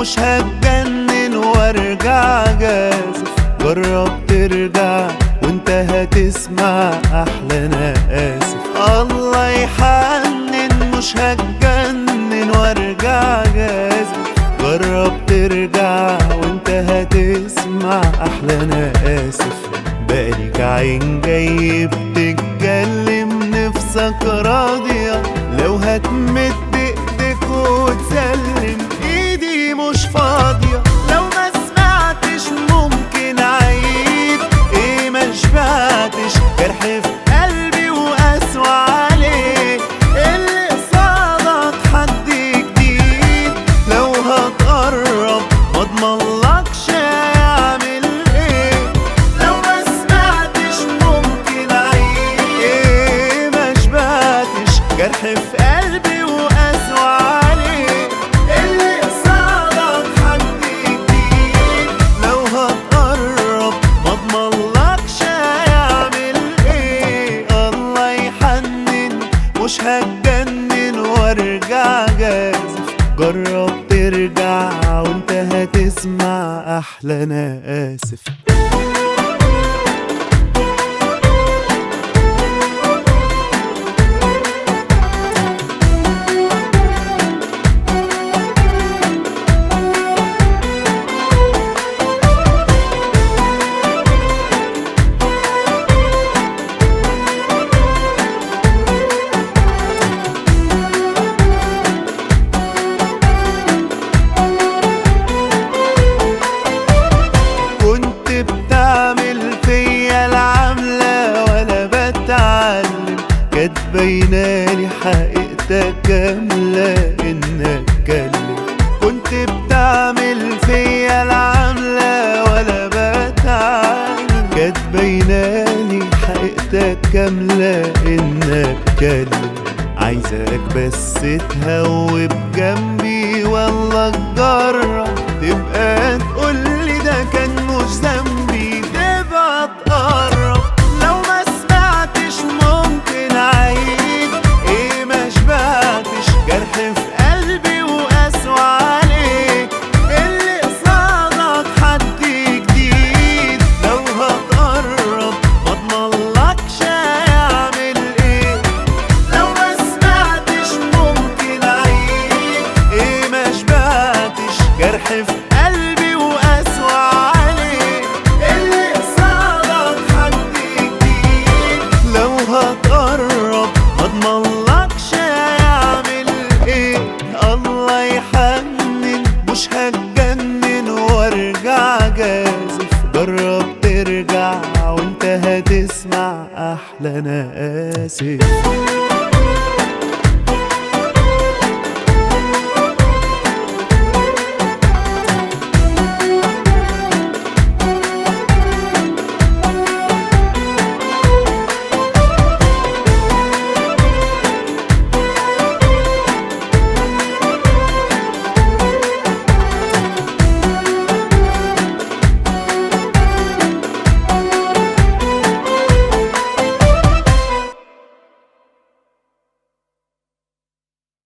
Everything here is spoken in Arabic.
مش هتجنن وارجع جازف. جرب ترجع وانت هتسمع احلى انا اسف. الله يحنن مش هتجنن وارجع جازف. جرب ترجع وانت هتسمع احلى انا اسف. بقالك عين جاي بتتكلم نفسك راضية، لو هتمد ايدك وتسلم ايدي مش فاضية. لو ما سمعتش ممكن عيد ايه ما شبعتش، جرح في قلبي وقسوة عليه. اللي قصادك حد جديد، لو هتقرب مضمنلكش هيعمل ايه. لو ما سمعتش ممكن عيد ايه ما شبعتش، جرح في قلبي وقسوة عليه. اللي قصادك حد جديد، لو هتقرب مضمنلكش هيعمل ايه. الله يحنن مش هتجنن وارجع جازف. جرب ترجع وانت هتسمع احلى انا اسف. كانت باينالي حقيقتك كاملة انك كلم. كنت بتعمل فيا العملة ولا بتعلم. كانت باينالي حقيقتك كاملة انك كلم. عايزك بس تهوب جنبي والله تجرب، تبقى تقولي ده كان مش ذنبي، تبقى تقرب. لو ما سمعتش ممكن عيد ايه ما شبعتش، جرح في قلبي وقسوة عليه. اللي قصادك حد جديد، لو هتقرب مضمنلكش هيعمل ايه. لو ما سمعتش ممكن عيد ايه ما شبعتش، جرح في قلبي وقسوة عليه. اللي قصادك حد جديد، لو هتقرب مضمنلكش هيعمل ايه. الله يحنن مش هتجنن وارجع جازف. جرب ترجع وانت هتسمع احلى انا اسف.